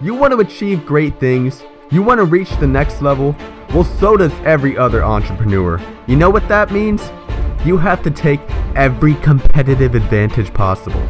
You want to achieve great things? You want to reach the next level? Well, so does every other entrepreneur. You know what that means? You have to take every competitive advantage possible.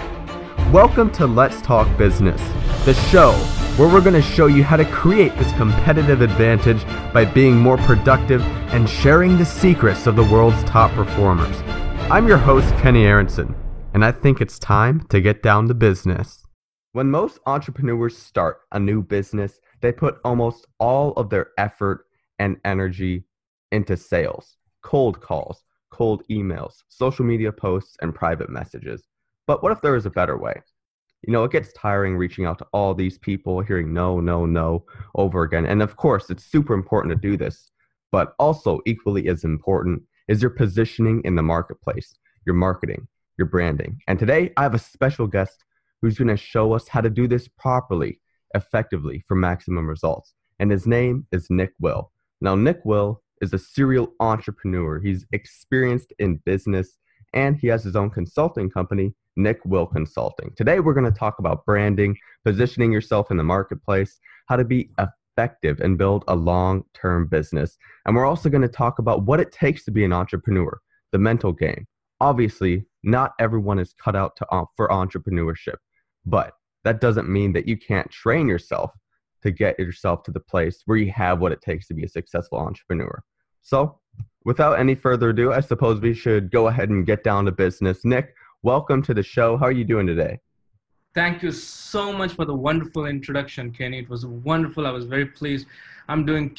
Welcome to Let's Talk Business, the show where we're going to show you how to create this competitive advantage by being more productive and sharing the secrets of the world's top performers. I'm your host, Kenny Aronson, and I think it's time to get down to business. When most entrepreneurs start a new business, they put almost all of their effort and energy into sales, cold calls, cold emails, social media posts, and private messages. But what if there is a better way? You know, it gets tiring reaching out to all these people, hearing no over again. And of course, it's super important to do this. But also equally as important is your positioning in the marketplace, your marketing, your branding. And today I have a special guest who's going to show us how to do this properly, effectively, for maximum results. And his name is Nick Will. Now, Nick Will is a serial entrepreneur. He's experienced in business, and he has his own consulting company, Nick Will Consulting. Today, we're going to talk about branding, positioning yourself in the marketplace, how to be effective and build a long-term business. And we're also going to talk about what it takes to be an entrepreneur, the mental game. Obviously, not everyone is cut out for entrepreneurship. But that doesn't mean that you can't train yourself to get yourself to the place where you have what it takes to be a successful entrepreneur. So without any further ado, I suppose we should go ahead and get down to business. Nick, welcome to the show. How are you doing today? Thank you so much for the wonderful introduction, Kenny. It was wonderful. I was very pleased. I'm doing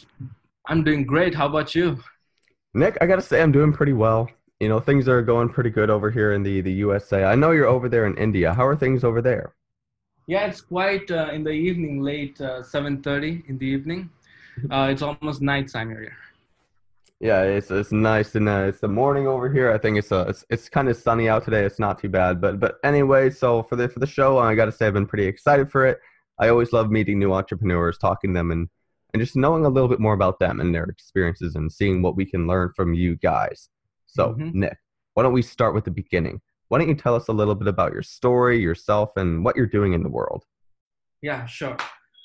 great. How about you? Nick, I got to say I'm doing pretty well. You know, things are going pretty good over here in the USA. I know you're over there in India. How are things over there? Yeah, it's quite in the evening, late 7:30 in the evening. It's almost nighttime here. Yeah, it's nice, and it's the morning over here. I think it's kind of sunny out today. It's not too bad, but anyway. So for the show, I got to say I've been pretty excited for it. I always love meeting new entrepreneurs, talking to them, and just knowing a little bit more about them and their experiences, and seeing what we can learn from you guys. So, Nick, why don't we start with the beginning? Why don't you tell us a little bit about your story, yourself, and what you're doing in the world? Yeah, sure.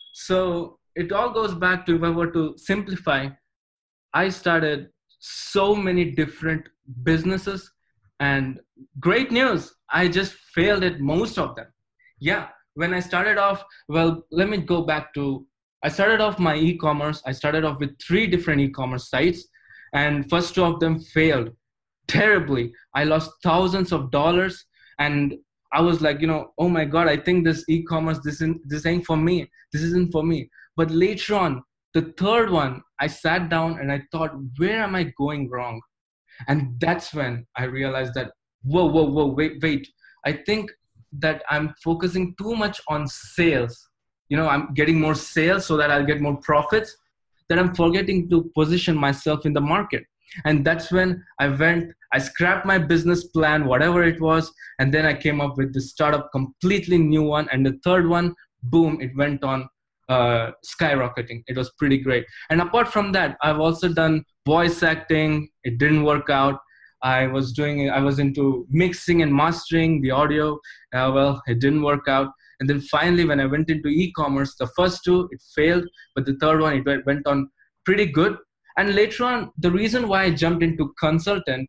So it all goes back to, if I were to simplify, I started so many different businesses, and great news, I just failed at most of them. Yeah, when I started off, well, let me go back to, I started off my e-commerce. I started off with 3 different e-commerce sites, and first 2 of them failed terribly. I lost thousands of dollars, and I was like, oh my God, I think this e-commerce, this ain't for me. This isn't for me. But later on, the 3rd one, I sat down and I thought, where am I going wrong? And that's when I realized that, whoa, wait. I think that I'm focusing too much on sales. I'm getting more sales so that I'll get more profits, that I'm forgetting to position myself in the market. And that's when I scrapped my business plan, whatever it was, and then I came up with this startup, completely new one. And the 3rd one, boom, it went on skyrocketing. It was pretty great. And apart from that, I've also done voice acting. It didn't work out. I was into mixing and mastering the audio. Well, it didn't work out. And then finally, when I went into e-commerce, the first 2, it failed, but the 3rd one, it went on pretty good. And later on, the reason why I jumped into consultancy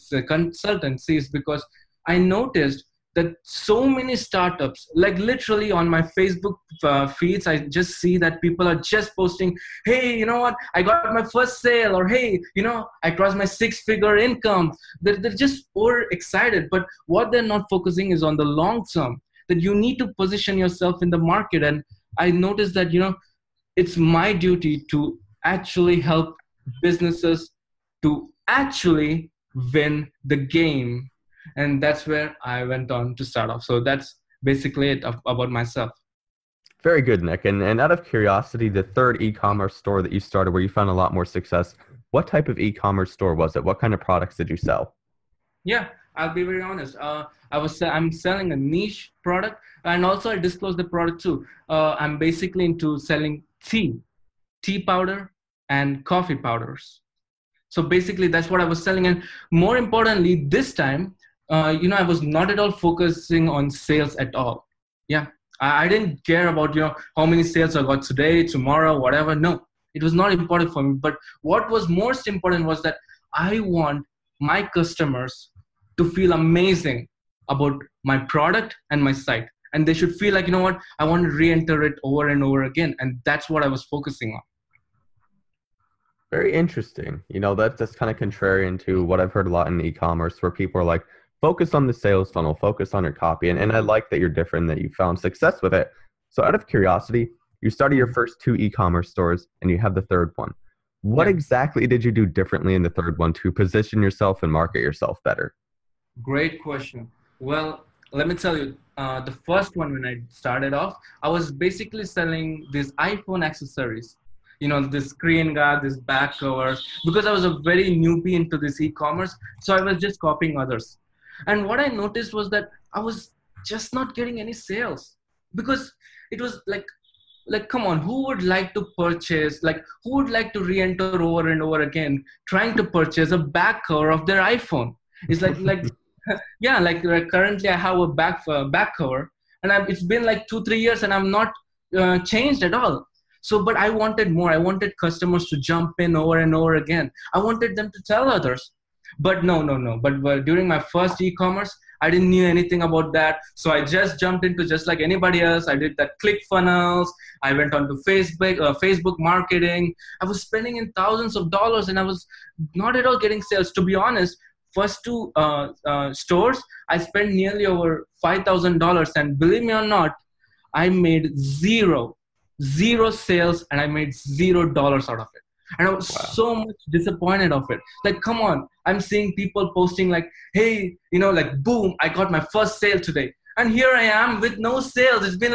is because I noticed that so many startups, like literally on my Facebook feeds, I just see that people are just posting, hey, you know what, I got my first sale, or hey, I crossed my 6-figure income. They're just overexcited. But what they're not focusing is on the long term, that you need to position yourself in the market. And I noticed that, it's my duty to actually help businesses to actually win the game. And that's where I went on to start off. So that's basically it about myself. Very good, Nick. And out of curiosity, the 3rd e-commerce store that you started where you found a lot more success, what type of e-commerce store was it? What kind of products did you sell? Yeah, I'll be very honest. I'm selling a niche product, and also I disclose the product too. I'm basically into selling tea powder, and coffee powders. So basically that's what I was selling. And more importantly, this time, I was not at all focusing on sales at all. Yeah, I didn't care about, how many sales I got today, tomorrow, whatever. No, it was not important for me. But what was most important was that I want my customers to feel amazing about my product and my site. And they should feel like, what, I want to re-enter it over and over again. And that's what I was focusing on. Very interesting. That's kind of contrarian to what I've heard a lot in e-commerce, where people are like, focus on the sales funnel, focus on your copy. And I like that you're different, that you found success with it. So out of curiosity, you started your first 2 e-commerce stores and you have the third one. What exactly did you do differently in the third one to position yourself and market yourself better? Great question. Well, let me tell you, the first one, when I started off, I was basically selling these iPhone accessories. This screen guard, this back covers, because I was a very newbie into this e-commerce. So I was just copying others. And what I noticed was that I was just not getting any sales, because it was like, come on, who would like to purchase, who would like to re-enter over and over again, trying to purchase a back cover of their iPhone? It's yeah, currently I have a back cover, and it's been 2-3 years and I'm not changed at all. So, but I wanted more. I wanted customers to jump in over and over again. I wanted them to tell others. But no. But during my first e-commerce, I didn't know anything about that. So I just jumped into just like anybody else. I did that ClickFunnels. I went on to Facebook marketing. I was spending in thousands of dollars and I was not at all getting sales. To be honest, first 2 stores, I spent nearly over $5,000. And believe me or not, I made zero sales and I made $0 out of it. And I was so much disappointed of it. Come on, I'm seeing people posting hey, boom, I got my first sale today. And here I am with no sales. It's been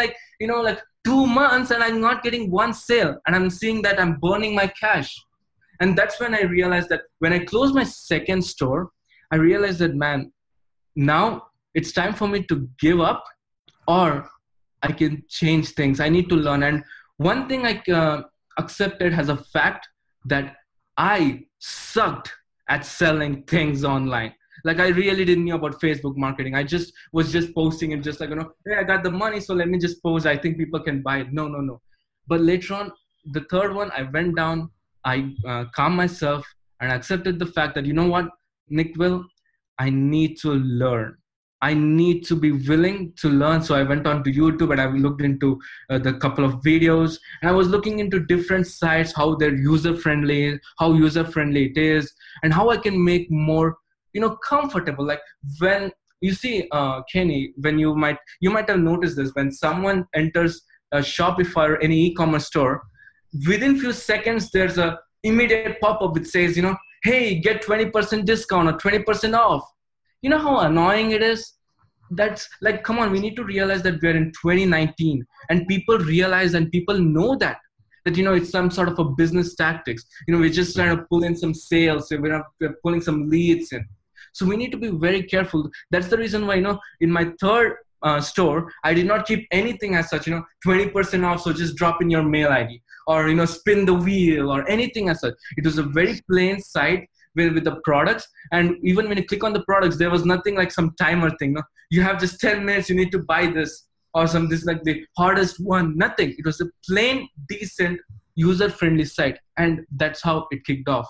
2 months and I'm not getting 1 sale. And I'm seeing that I'm burning my cash. And that's when I realized that when I closed my second store, I realized that, man, now it's time for me to give up, or I can change things. I need to learn. And one thing I accepted as a fact, that I sucked at selling things online. I really didn't know about Facebook marketing. I was just posting and just hey, I got the money, so let me just post. I think people can buy it. No. But later on, the third one, I went down, I calmed myself and accepted the fact that, what, Nikhil, I need to learn. I need to be willing to learn. So I went on to YouTube and I looked into the couple of videos, and I was looking into different sites, how they're user-friendly, how user-friendly it is, and how I can make more, comfortable. When you see, Kenny, when you might have noticed this, when someone enters a Shopify or any e-commerce store, within few seconds, there's a immediate pop-up which says, hey, get 20% discount or 20% off. You know how annoying it is? That's come on, we need to realize that we're in 2019 and people realize and people know that it's some sort of a business tactics. We're just trying to pull in some sales. We're pulling some leads in. So we need to be very careful. That's the reason why, in my third store, I did not keep anything as such, 20% off. So just drop in your mail ID or, spin the wheel or anything as such. It was a very plain site with the products, and even when you click on the products, there was nothing like some timer thing. No, you have just 10 minutes, you need to buy this or this the hardest one. Nothing. It was a plain, decent, user-friendly site, and that's how it kicked off.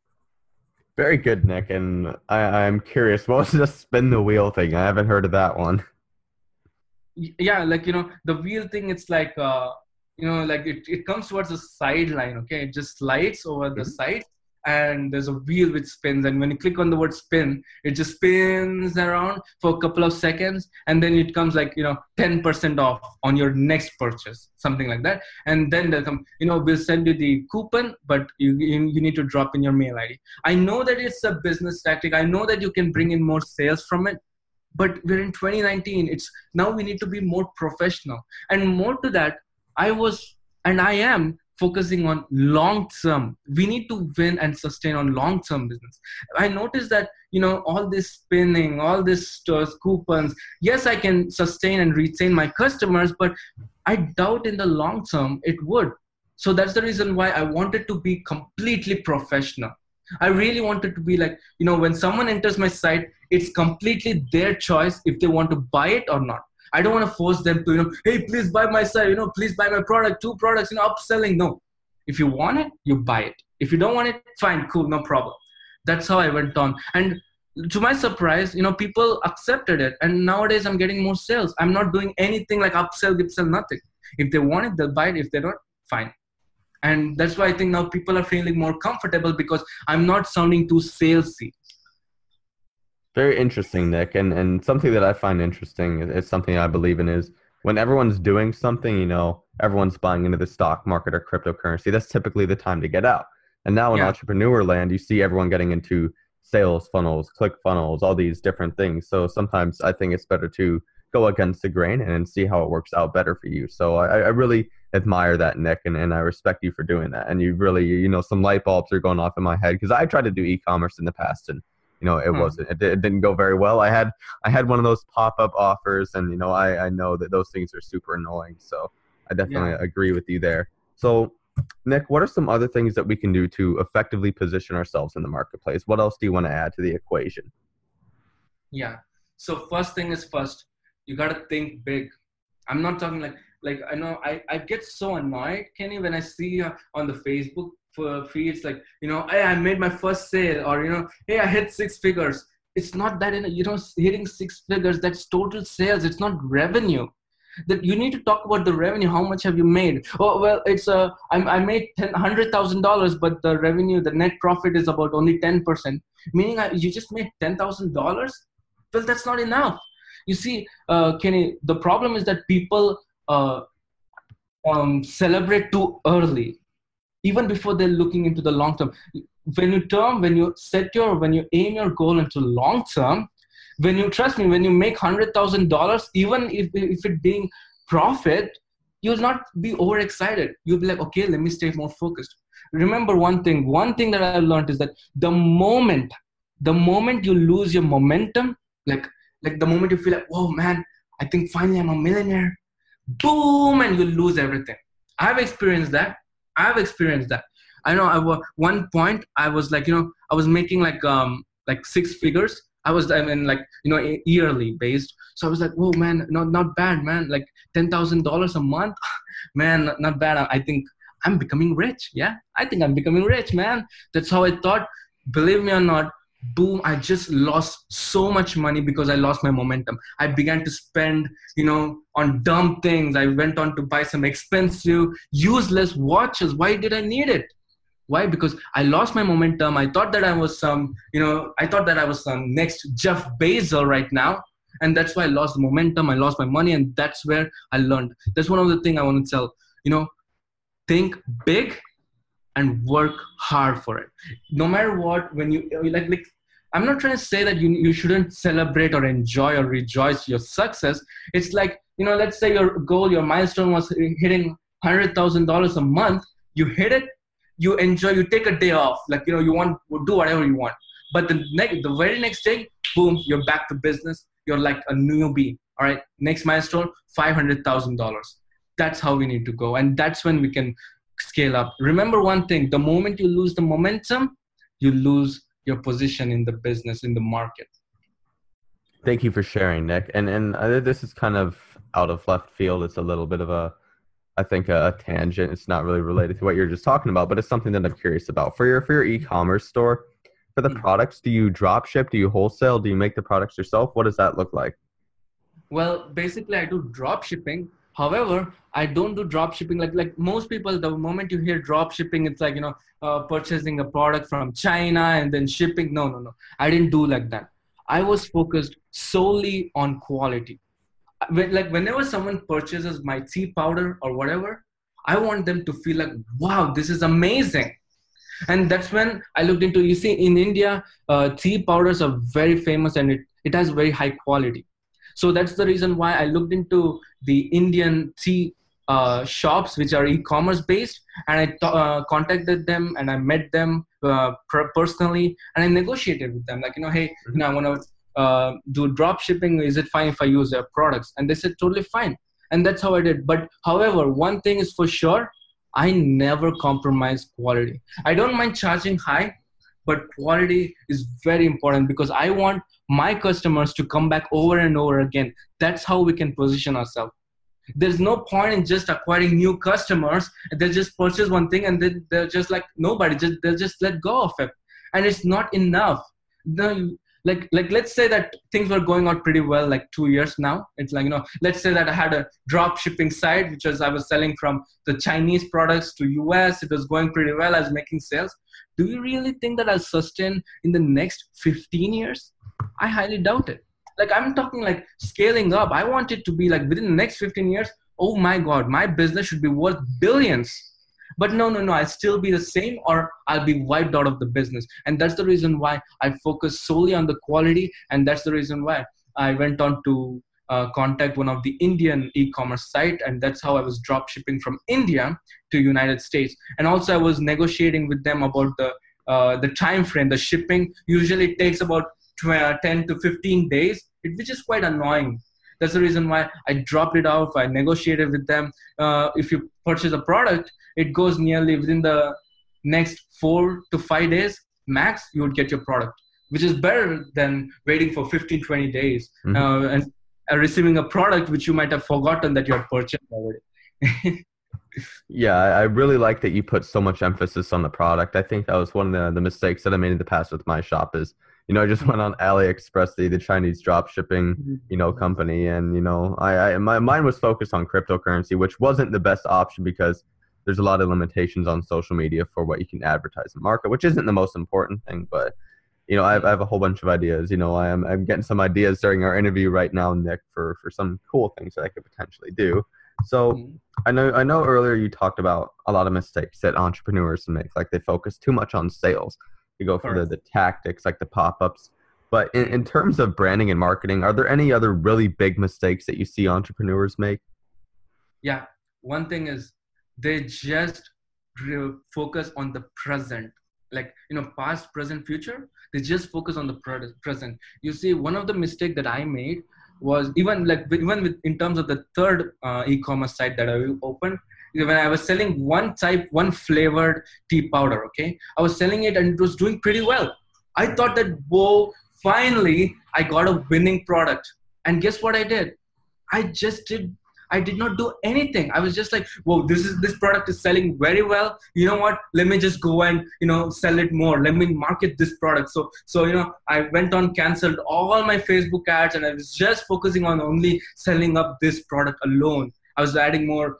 Very good, Nick. And I'm curious, what was the spin the wheel thing? I haven't heard of that one. Yeah, the wheel thing. It's it comes towards the sideline. Okay, it just slides over the side. And there's a wheel which spins, and when you click on the word spin, it just spins around for a couple of seconds, and then it comes 10% off on your next purchase, something like that. And then they'll come, we'll send you the coupon, but you need to drop in your mail ID. I know that it's a business tactic. I know that you can bring in more sales from it, but we're in 2019. Now we need to be more professional. And more to that, I am focusing on long term. We need to win and sustain on long term business. I noticed that, all this spinning, all this coupons, yes, I can sustain and retain my customers, but I doubt in the long term it would. So that's the reason why I wanted to be completely professional. I really wanted to be when someone enters my site, it's completely their choice if they want to buy it or not. I don't want to force them to, hey, please buy my site, please buy my product, 2 products, upselling. No. If you want it, you buy it. If you don't want it, fine, cool, no problem. That's how I went on. And to my surprise, people accepted it. And nowadays I'm getting more sales. I'm not doing anything like upsell, dipsell, nothing. If they want it, they'll buy it. If they don't, fine. And that's why I think now people are feeling more comfortable because I'm not sounding too salesy. Very interesting, Nick. And something that I find interesting is something I believe in is when everyone's doing something, everyone's buying into the stock market or cryptocurrency, that's typically the time to get out. And now in entrepreneur land, you see everyone getting into sales funnels, click funnels, all these different things. So sometimes I think it's better to go against the grain and see how it works out better for you. So I really admire that, Nick, and I respect you for doing that. And you really, some light bulbs are going off in my head because I tried to do e-commerce in the past and, it didn't go very well. I had one of those pop-up offers and, I know that those things are super annoying. So I definitely agree with you there. So Nick, what are some other things that we can do to effectively position ourselves in the marketplace? What else do you want to add to the equation? Yeah. So first thing is first, you got to think big. I'm not talking like I know I get so annoyed, Kenny, when I see on the Facebook feeds like, hey, I made my first sale, or, hey, I hit 6 figures. It's not that, hitting 6 figures, that's total sales. It's not revenue. That you need to talk about the revenue. How much have you made? Oh, well, it's I made $100,000, but the revenue, the net profit is about only 10%. Meaning you just made $10,000. Well, that's not enough. You see, Kenny, the problem is that people celebrate too early, even before they're looking into the long term. When you aim your goal into long term, when you make $100,000, even if it being profit, you'll not be overexcited. You'll be like, okay, let me stay more focused. Remember one thing that I learned is that the moment you lose your momentum, like the moment you feel like, whoa, man, I think finally I'm a millionaire, boom, and you lose everything. I've experienced that. I know at one point I was like, I was making like 6 figures. Yearly based. So I was like, whoa, man, not bad, man. Like $10,000 a month, man, not bad. I think I'm becoming rich. Yeah, I think I'm becoming rich, man. That's how I thought. Believe me or not, boom, I just lost so much money because I lost my momentum. I began to spend, on dumb things. I went on to buy some expensive, useless watches. Why did I need it? Why? Because I lost my momentum. I thought that I was some next Jeff Bezos right now. And that's why I lost the momentum. I lost my money. And that's where I learned. That's one of the things I want to tell, think big and work hard for it. No matter what, when you I'm not trying to say that you shouldn't celebrate or enjoy or rejoice your success. It's like, let's say your goal, your milestone was hitting $100,000 a month. You hit it. You enjoy, you take a day off, you want to do whatever you want. But the very next day, boom, you're back to business. You're like a newbie. All right, next milestone, $500,000. That's how we need to go. And that's when we can scale up. Remember one thing, the moment you lose the momentum, you lose your position in the business, in the market. Thank you for sharing, Nick. And this is kind of out of left field. It's a little bit of a tangent. It's not really related to what you're just talking about, but it's something that I'm curious about. For your e-commerce store, for the products, do you drop ship? Do you wholesale? Do you make the products yourself? What does that look like? Well, basically I do drop shipping. However, I don't do drop shipping like most people. The moment you hear drop shipping, it's like, purchasing a product from China and then shipping. No. I didn't do like that. I was focused solely on quality. Whenever someone purchases my tea powder or whatever, I want them to feel like, wow, this is amazing. And that's when I looked into, you see, in India, tea powders are very famous and it has very high quality. So that's the reason why I looked into the Indian tea shops, which are e-commerce based. And I contacted them and I met them personally and I negotiated with them. Hey, I want to do drop shipping. Is it fine if I use their products? And they said totally fine. And that's how I did. But however, one thing is for sure, I never compromise quality. I don't mind charging high, but quality is very important because I want my customers to come back over and over again. That's how we can position ourselves. There's no point in just acquiring new customers. They just purchase one thing and then they're just like nobody. They'll just let go of it, and it's not enough. Like let's say that things were going out pretty well like 2 years now. It's like, let's say that I had a drop shipping site, which was I was selling from the Chinese products to US. It was going pretty well. I was making sales. Do you really think that I'll sustain in the next 15 years? I highly doubt it. Like I'm talking like scaling up. I want it to be like within the next 15 years. Oh my God, my business should be worth billions. But no, I'll still be the same or I'll be wiped out of the business. And that's the reason why I focus solely on the quality. And that's the reason why I went on to contact one of the Indian e-commerce site. And that's how I was drop shipping from India to United States. And also I was negotiating with them about the time frame. The shipping usually takes about 10 to 15 days, which is quite annoying. That's the reason why I dropped it off. I negotiated with them. If you purchase a product, it goes nearly within the next 4 to 5 days max, you would get your product, which is better than waiting for 15, 20 days and receiving a product which you might have forgotten that you had purchased already. Yeah, I really like that you put so much emphasis on the product. I think that was one of the mistakes that I made in the past with my shop is, I just went on AliExpress, the Chinese drop shipping, company. And, my mind was focused on cryptocurrency, which wasn't the best option because there's a lot of limitations on social media for what you can advertise and market, which isn't the most important thing. But, I have a whole bunch of ideas. I'm getting some ideas during our interview right now, Nick, for some cool things that I could potentially do. So I know earlier you talked about a lot of mistakes that entrepreneurs make, like they focus too much on sales. You go for the tactics, like the pop-ups. But in terms of branding and marketing, are there any other really big mistakes that you see entrepreneurs make? Yeah. One thing is they just focus on the present, like, past, present, future. They just focus on the present. You see, one of the mistakes that I made was even with in terms of the third e-commerce site that I opened, when I was selling one flavored tea powder, okay? I was selling it and it was doing pretty well. I thought that, whoa, finally I got a winning product. And guess what I did? I did not do anything. I was just like, whoa, this product is selling very well. You know what? Let me just go and, sell it more. Let me market this product. So, I went on, canceled all my Facebook ads, and I was just focusing on only selling up this product alone. I was adding more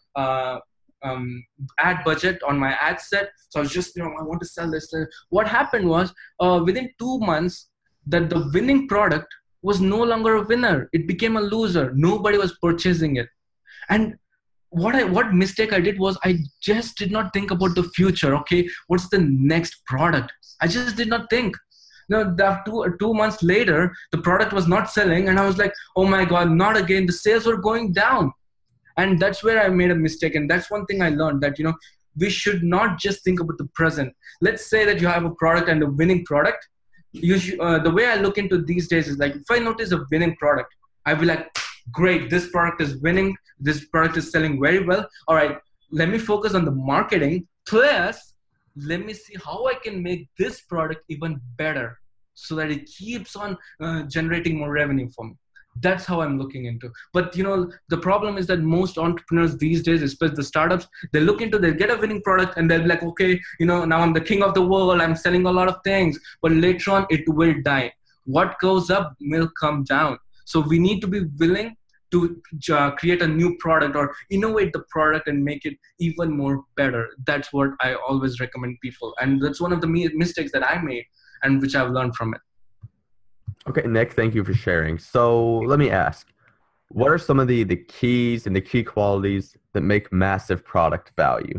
ad budget on my ad set. So I was just, I want to sell this. What happened was within 2 months that the winning product was no longer a winner. It became a loser. Nobody was purchasing it. And what mistake I did was I just did not think about the future. Okay, what's the next product? I just did not think. Two months later, the product was not selling, and I was like, oh my God, not again. The sales were going down. And that's where I made a mistake. And that's one thing I learned, that, we should not just think about the present. Let's say that you have a product and a winning product. The way I look into these days is like, if I notice a winning product, I'll be like, great, this product is winning. This product is selling very well. All right, let me focus on the marketing. Plus, let me see how I can make this product even better so that it keeps on generating more revenue for me. That's how I'm looking into. But, the problem is that most entrepreneurs these days, especially the startups, they get a winning product and they'll be like, okay, now I'm the king of the world. I'm selling a lot of things. But later on, it will die. What goes up will come down. So we need to be willing to create a new product or innovate the product and make it even more better. That's what I always recommend people. And that's one of the mistakes that I made and which I've learned from it. Okay, Nick, thank you for sharing. So let me ask, what are some of the keys and the key qualities that make massive product value?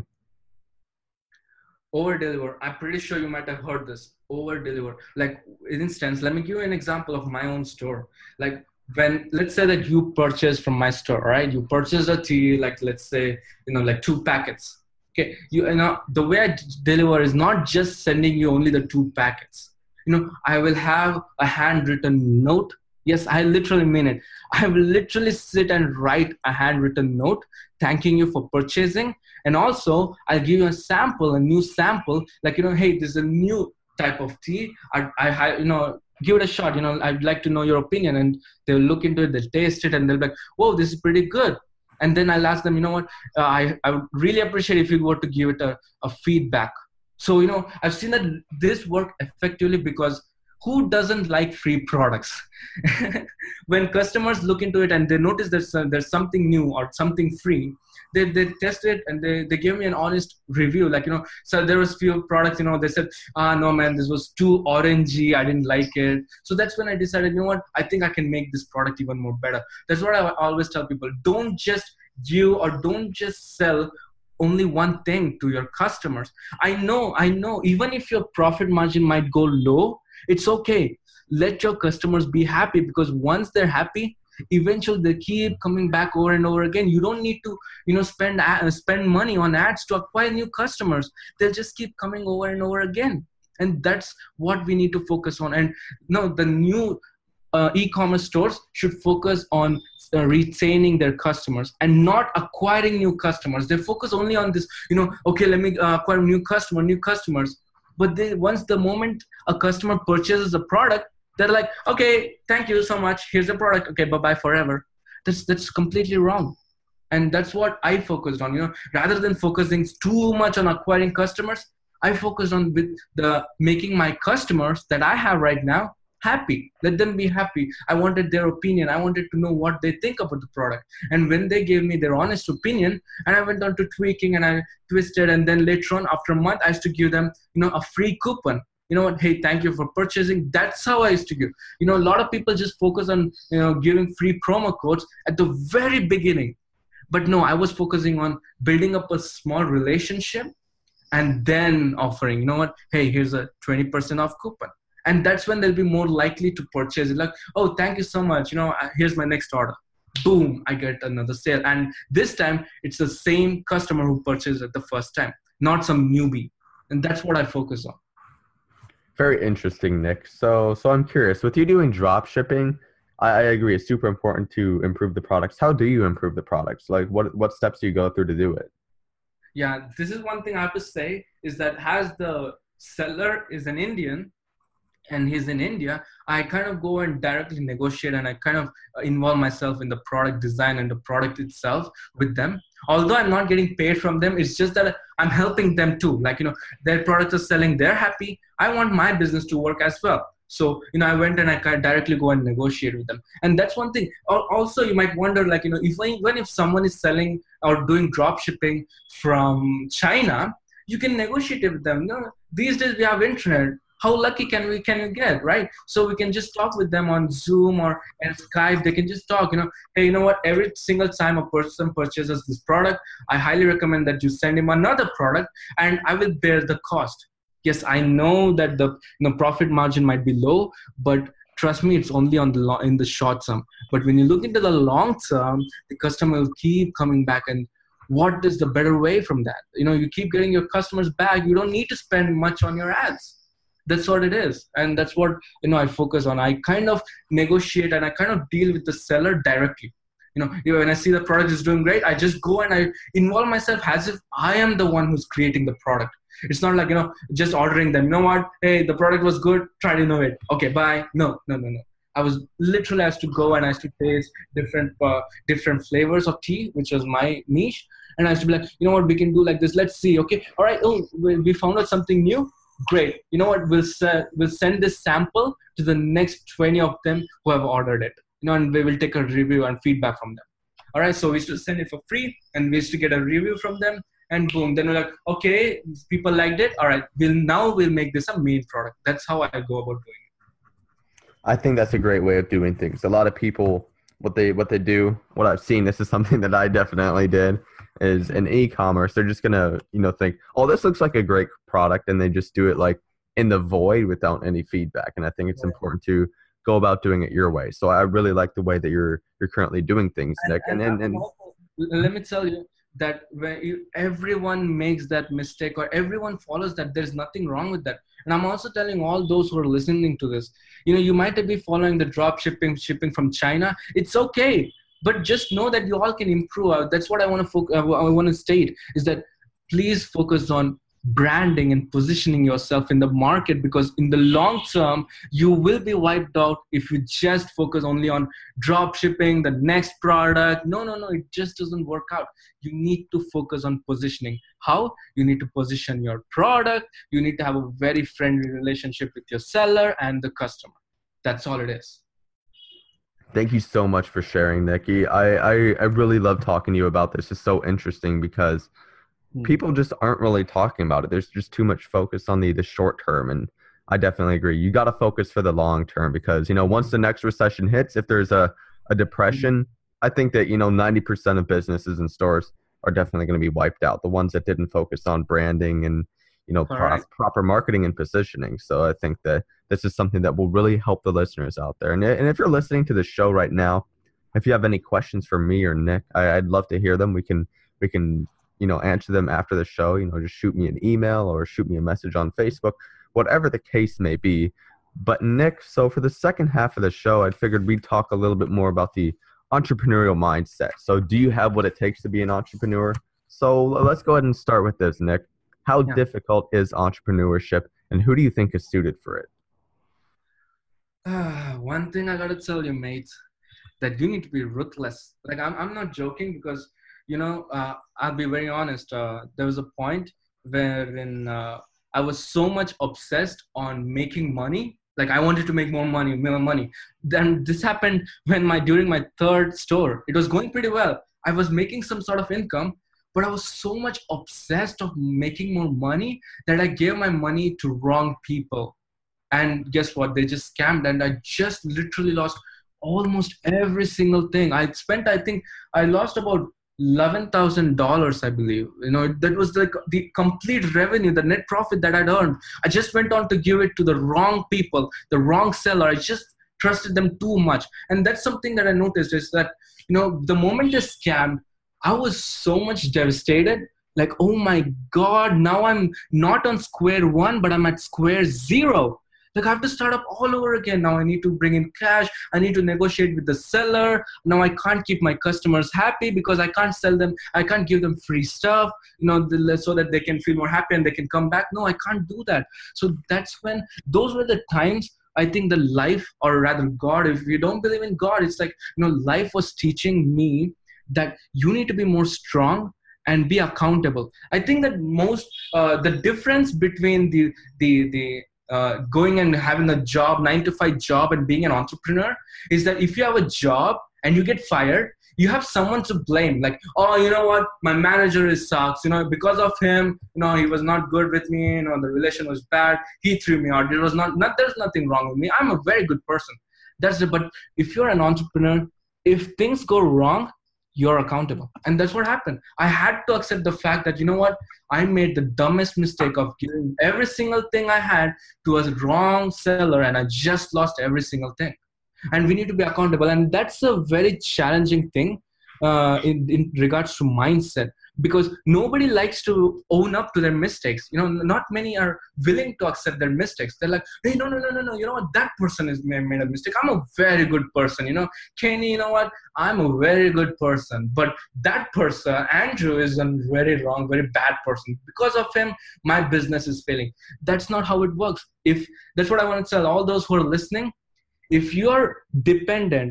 Over-deliver. I'm pretty sure you might have heard this. Over-deliver. Like, in instance, let me give you an example of my own store. Like, let's say that you purchase from my store, right? You purchase a tea, like, let's say, like 2 packets. Okay, the way I deliver is not just sending you only the 2 packets. I will have a handwritten note. Yes, I literally mean it. I will literally sit and write a handwritten note thanking you for purchasing. And also, I'll give you a new sample, like, hey, this is a new type of tea, give it a shot. I'd like to know your opinion. And they'll look into it, they'll taste it, and they'll be like, whoa, this is pretty good. And then I'll ask them, you know what, I would really appreciate if you were to give it a feedback. So, I've seen that this work effectively, because who doesn't like free products? When customers look into it and they notice there's something new or something free, they test it and they give me an honest review. Like, so there was few products, they said, no man, this was too orangey, I didn't like it. So that's when I decided, you know what, I think I can make this product even more better. That's what I always tell people. Don't just sell only one thing to your customers. I know, even if your profit margin might go low, it's okay. Let your customers be happy, because once they're happy, eventually they keep coming back over and over again. You don't need to, spend money on ads to acquire new customers. They'll just keep coming over and over again. And that's what we need to focus on. And the new e-commerce stores should focus on retaining their customers and not acquiring new customers. They focus only on this, okay, let me acquire new customers. But once the moment a customer purchases a product, they're like, okay, thank you so much. Here's the product. Okay, bye-bye forever. That's completely wrong. And that's what I focused on. Rather than focusing too much on acquiring customers, I focused on making my customers that I have right now happy. Let them be happy. I wanted their opinion. I wanted to know what they think about the product. And when they gave me their honest opinion, and I went on to tweaking and I twisted, and then later on, after a month, I used to give them, a free coupon. You know what? Hey, thank you for purchasing. That's how I used to give. A lot of people just focus on, giving free promo codes at the very beginning. But no, I was focusing on building up a small relationship and then offering, you know what? Hey, here's a 20% off coupon. And that's when they'll be more likely to purchase it. Like, oh, thank you so much. Here's my next order. Boom, I get another sale. And this time, it's the same customer who purchased it the first time, not some newbie. And that's what I focus on. Very interesting, Nick. So I'm curious, with you doing drop shipping, I agree, it's super important to improve the products. How do you improve the products? Like, what steps do you go through to do it? Yeah, this is one thing I have to say, is that as the seller is an Indian, and he's in India, I kind of go and directly negotiate, and I kind of involve myself in the product design and the product itself with them. Although I'm not getting paid from them, it's just that I'm helping them too. Like, their products are selling, they're happy. I want my business to work as well. So, I went and I kind of directly go and negotiate with them. And that's one thing. Also, you might wonder, like, if someone is selling or doing drop shipping from China, you can negotiate with them. These days we have internet. How lucky can you get, right? So we can just talk with them on Zoom or Skype. They can just talk, hey, you know what? Every single time a person purchases this product, I highly recommend that you send him another product, and I will bear the cost. Yes, I know that the profit margin might be low, but trust me, it's only in the short term. But when you look into the long term, the customer will keep coming back. And what is the better way from that? You keep getting your customers back. You don't need to spend much on your ads. That's what it is. And that's what, I focus on. I kind of negotiate and I kind of deal with the seller directly. When I see the product is doing great, I just go and I involve myself as if I am the one who's creating the product. It's not like, just ordering them. You know what? Hey, the product was good. Try to innovate. Okay, bye. No. I was literally asked to go and I used to taste different flavors of tea, which was my niche. And I used to be like, you know what? We can do like this. Let's see. Okay. All right. Oh, we found out something new. Great. You know what? We'll send this sample to the next 20 of them who have ordered it. And we will take a review and feedback from them. All right. So we used to send it for free, and we used to get a review from them, and boom. Then we're like, okay, people liked it. All right. We'll make this a main product. That's how I go about doing it. I think that's a great way of doing things. A lot of people, what they do, what I've seen, this is something that I definitely did, is in e-commerce, they're just gonna, think, oh, this looks like a great product, and they just do it like in the void without any feedback. And I think it's important to go about doing it your way. So I really like the way that you're currently doing things, Nick. And let me tell you that when everyone makes that mistake or everyone follows that, there's nothing wrong with that. And I'm also telling all those who are listening to this, you might be following the drop shipping from China. It's okay. But just know that you all can improve. That's what I want to state, is that please focus on branding and positioning yourself in the market, because in the long term, you will be wiped out if you just focus only on drop shipping, the next product. No, it just doesn't work out. You need to focus on positioning. How? You need to position your product. You need to have a very friendly relationship with your seller and the customer. That's all it is. Thank you so much for sharing, Nikki. I really love talking to you about this. It's so interesting because people just aren't really talking about it. There's just too much focus on the short term. And I definitely agree. You got to focus for the long term because, once the next recession hits, if there's a depression, I think that, 90% of businesses and stores are definitely going to be wiped out. The ones that didn't focus on branding and, proper marketing and positioning. So I think that this is something that will really help the listeners out there. And if you're listening to the show right now, if you have any questions for me or Nick, I'd love to hear them. We can answer them after the show. Just shoot me an email or shoot me a message on Facebook, whatever the case may be. But Nick, so for the second half of the show, I figured we'd talk a little bit more about the entrepreneurial mindset. So do you have what it takes to be an entrepreneur? So let's go ahead and start with this, Nick. How difficult is entrepreneurship, and who do you think is suited for it? One thing I gotta tell you, mate, that you need to be ruthless. Like I'm not joking because, I'll be very honest. There was a point wherein I was so much obsessed on making money. Like I wanted to make more money. Then this happened during my third store. It was going pretty well. I was making some sort of income, but I was so much obsessed of making more money that I gave my money to wrong people. And guess what? They just scammed, and I just literally lost almost every single thing. I think I lost about $11,000, I believe. That was like the complete revenue, the net profit that I'd earned. I just went on to give it to the wrong people, the wrong seller. I just trusted them too much. And that's something that I noticed is that, the moment they scammed, I was so much devastated. Like, oh my God, now I'm not on square one, but I'm at square zero. Like I have to start up all over again. Now I need to bring in cash. I need to negotiate with the seller. Now I can't keep my customers happy because I can't sell them. I can't give them free stuff, so that they can feel more happy and they can come back. No, I can't do that. So those were the times I think the life, or rather God, if you don't believe in God, it's like, life was teaching me that you need to be more strong and be accountable. I think that the difference between the going and having a job, 9-to-5 job, and being an entrepreneur is that if you have a job and you get fired, you have someone to blame. Like, oh, you know what? My manager sucks. Because of him, he was not good with me. The relation was bad. He threw me out. There's nothing wrong with me. I'm a very good person. That's it. But if you're an entrepreneur, if things go wrong, you're accountable. And that's what happened. I had to accept the fact that, I made the dumbest mistake of giving every single thing I had to a wrong seller, and I just lost every single thing. And we need to be accountable. And that's a very challenging thing in regards to mindset, because nobody likes to own up to their mistakes. Not many are willing to accept their mistakes. They're like, hey, no. You know what? That person has made a mistake. I'm a very good person. Kenny, you know what? I'm a very good person. But that person, Andrew, is a very wrong, very bad person. Because of him, my business is failing. That's not how it works. That's what I want to tell all those who are listening. If you're dependent,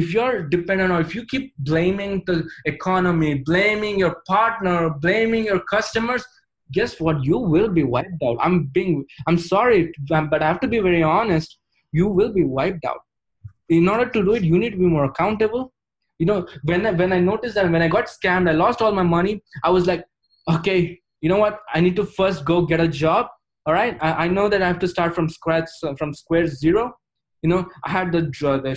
or if you keep blaming the economy, blaming your partner, blaming your customers, guess what? You will be wiped out. I'm sorry, but I have to be very honest. You will be wiped out. In order to do it, you need to be more accountable. When I noticed that when I got scammed, I lost all my money. I was like, okay, you know what? I need to first go get a job. All right. I know that I have to start from scratch, from square zero. I had the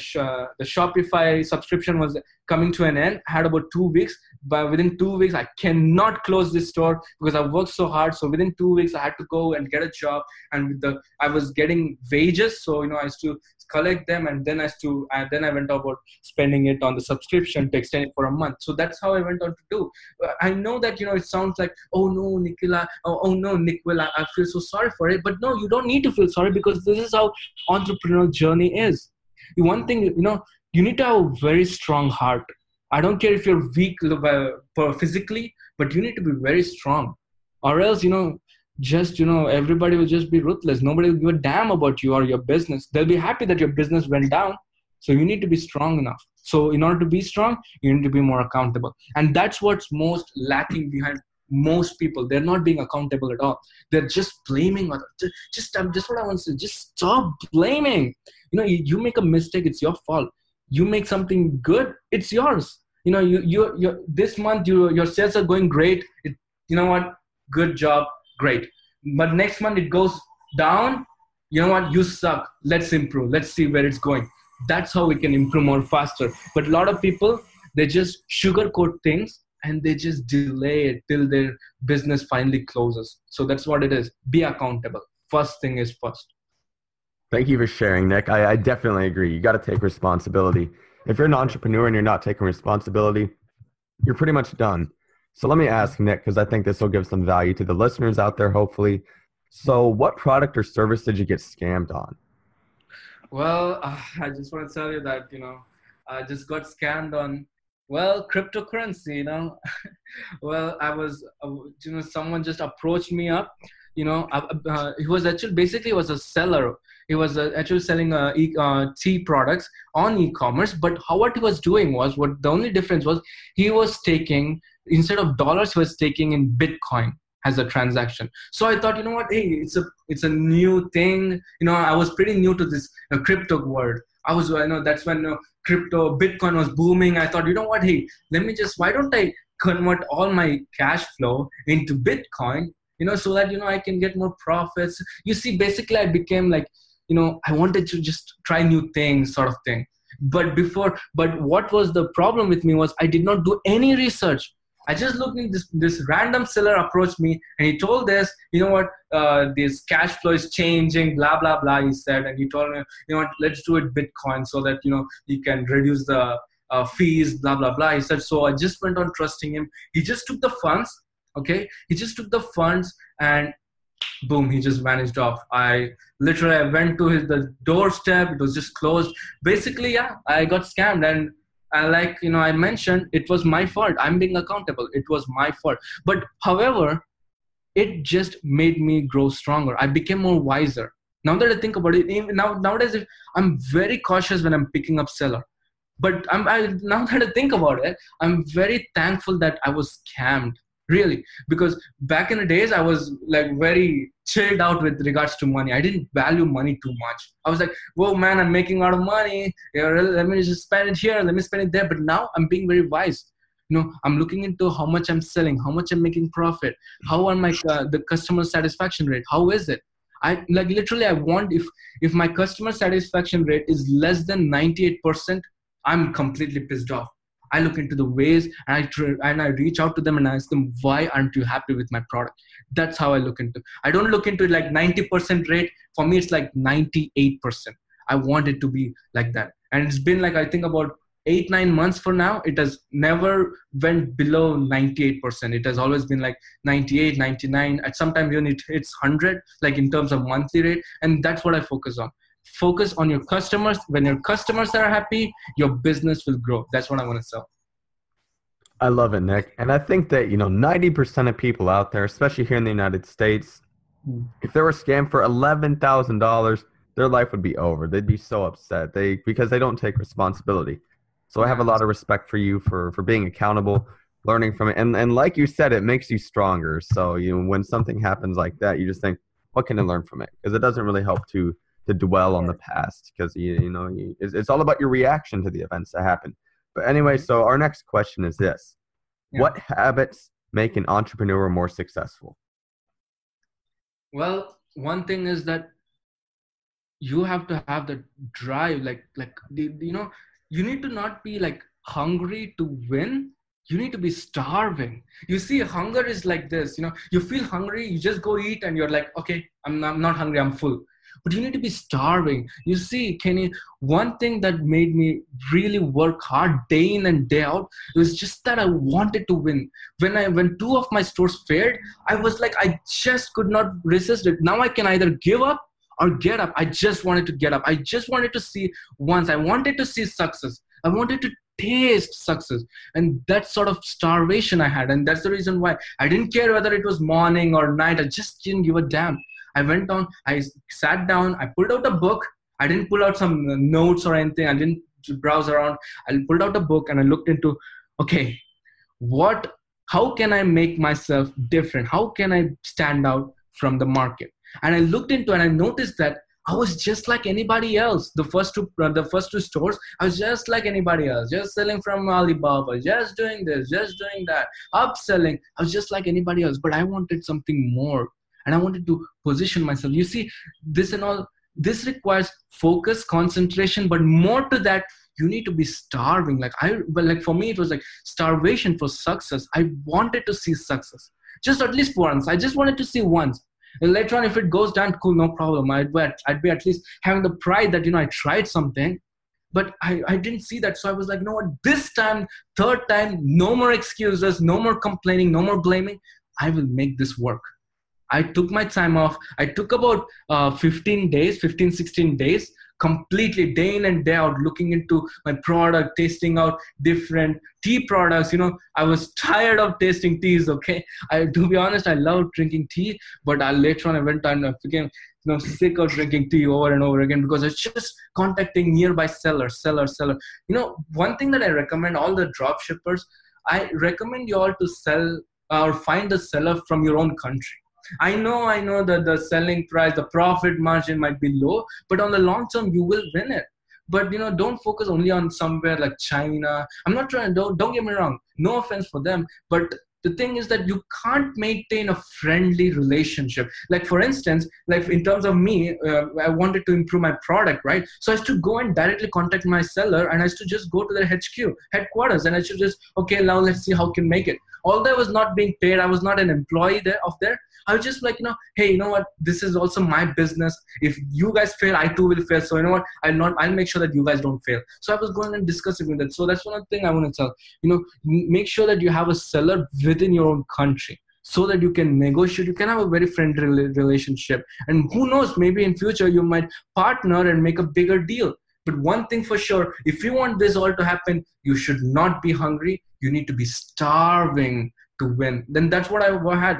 Shopify subscription was coming to an end. I had about 2 weeks, but within 2 weeks, I cannot close this store because I worked so hard. So within 2 weeks, I had to go and get a job, and I was getting wages. So, I used to collect them, and then I went about spending it on the subscription to extend it for a month. So that's how I went on to do. I know that, it sounds like, oh no, Nikhila, oh no, Nick, I feel so sorry for it. But no, you don't need to feel sorry, because this is how entrepreneurial journey is. One thing, you need to have a very strong heart. I don't care if you're weak physically, but you need to be very strong, or else, just, everybody will just be ruthless. Nobody will give a damn about you or your business. They'll be happy that your business went down. So you need to be strong enough. So in order to be strong, you need to be more accountable. And that's what's most lacking behind most people. They're not being accountable at all. They're just blaming others. Just what I want to say. Just stop blaming. You make a mistake, it's your fault. You make something good, it's yours. You this month your sales are going great. You know what? Good job, great. But next month it goes down. You know what? You suck. Let's improve. Let's see where it's going. That's how we can improve more faster. But a lot of people, they just sugarcoat things and they just delay it till their business finally closes. So that's what it is. Be accountable. First thing is first. Thank you for sharing, Nick. I definitely agree. You got to take responsibility. If you're an entrepreneur and you're not taking responsibility, you're pretty much done. So let me ask Nick, because I think this will give some value to the listeners out there, hopefully. So what product or service did you get scammed on? Well, I just want to tell you that, I just got scammed on, cryptocurrency, Well, I was, someone just approached me up, he was actually, basically he was a seller. He was actually selling tea products on e-commerce. But what he was doing was, the only difference was he was taking, instead of dollars, he was taking in Bitcoin as a transaction. So I thought, hey, it's a new thing. I was pretty new to this crypto world. That's when crypto, Bitcoin was booming. I thought, hey, why don't I convert all my cash flow into Bitcoin, so that, I can get more profits. You see, basically I became like, I wanted to just try new things sort of thing. But what was the problem with me was I did not do any research. I just looked at this random seller approached me and he told this, this cash flow is changing, blah, blah, blah, he said. And he told me, let's do it Bitcoin so that, you can reduce the fees, blah, blah, blah. He said, so I just went on trusting him. He just took the funds. Okay. He just took the funds and boom, he just vanished off. I went to the doorstep. It was just closed. Basically, yeah, I got scammed. And I mentioned, it was my fault. I'm being accountable. It was my fault. But however, it just made me grow stronger. I became more wiser. Now that I think about it, nowadays I'm very cautious when I'm picking up seller. But now that I think about it, I'm very thankful that I was scammed. Really, because back in the days, I was like very chilled out with regards to money. I didn't value money too much. I was like, whoa, man, I'm making a lot of money. Let me just spend it here. Let me spend it there. But now I'm being very wise. I'm looking into how much I'm selling, how much I'm making profit. How are my the customer satisfaction rate? How is it? I want, if my customer satisfaction rate is less than 98%, I'm completely pissed off. I look into the ways and I reach out to them and ask them, why aren't you happy with my product? That's how I look into it. I don't look into it like 90% rate. For me, it's like 98%. I want it to be like that. And it's been like, I think about 8-9 months for now. It has never went below 98%. It has always been like 98, 99. At sometimes even it hits 100, like in terms of monthly rate. And that's what I focus on. Focus on your customers. When your customers are happy, your business will grow. That's what I want to sell. I love it, Nick. And I think that, 90% of people out there, especially here in the United States, if they were scammed for $11,000, their life would be over. They'd be so upset because they don't take responsibility. So I have a lot of respect for you for being accountable, learning from it. And like you said, it makes you stronger. So, when something happens like that, you just think, what can I learn from it? Because it doesn't really help to dwell on the past, because it's all about your reaction to the events that happen. But anyway, so our next question is this. Yeah. What habits make an entrepreneur more successful? Well, one thing is that you have to have the drive, you need to not be like hungry to win. You need to be starving. You see, hunger is like this, you feel hungry, you just go eat and you're like, okay, I'm not hungry, I'm full. But you need to be starving. You see, Kenny, one thing that made me really work hard day in and day out was just that I wanted to win. When 2 of my stores failed, I was like, I just could not resist it. Now I can either give up or get up. I just wanted to get up. I just wanted to see once. I wanted to see success. I wanted to taste success. And that sort of starvation I had. And that's the reason why I didn't care whether it was morning or night. I just didn't give a damn. I went on, I sat down, I pulled out a book. I didn't pull out some notes or anything. I didn't browse around. I pulled out a book and I looked into, okay, how can I make myself different? How can I stand out from the market? And I looked into it and I noticed that I was just like anybody else. The first two stores, I was just like anybody else, just selling from Alibaba, just doing this, just doing that, upselling. I was just like anybody else, but I wanted something more, and I wanted to position myself. You see, this requires focus, concentration, but more to that, you need to be starving. Like for me, it was like starvation for success. I wanted to see success, just at least once. I just wanted to see once. And later on, if it goes down, cool, no problem. I'd be at least having the pride that, I tried something. But I didn't see that. So I was like, you know what, this time, third time, no more excuses, no more complaining, no more blaming. I will make this work. I took my time off. I took about 16 days, completely day in and day out, looking into my product, tasting out different tea products. I was tired of tasting teas, okay? To be honest, I love drinking tea, but later on I went on, I became sick of drinking tea over and over again, because I was just contacting nearby seller. One thing that I recommend all the drop shippers, I recommend you all to sell or find a seller from your own country. I know that the selling price, the profit margin might be low, but on the long term, you will win it. But, don't focus only on somewhere like China. I'm not trying, don't get me wrong. No offense for them. But the thing is that you can't maintain a friendly relationship. Like, for instance, like in terms of me, I wanted to improve my product, right? So I used to go and directly contact my seller, and I used to just go to their headquarters, and I should just, okay, now let's see how we can make it. Although I was not being paid, I was not an employee of there. I was just like, hey, you know what? This is also my business. If you guys fail, I too will fail. So you know what? I'll make sure that you guys don't fail. So I was going and discussing with that. So that's one thing I want to tell. Make sure that you have a seller within your own country, so that you can negotiate. You can have a very friendly relationship. And who knows, maybe in future you might partner and make a bigger deal. But one thing for sure, if you want this all to happen, you should not be hungry. You need to be starving to win. Then that's what I had.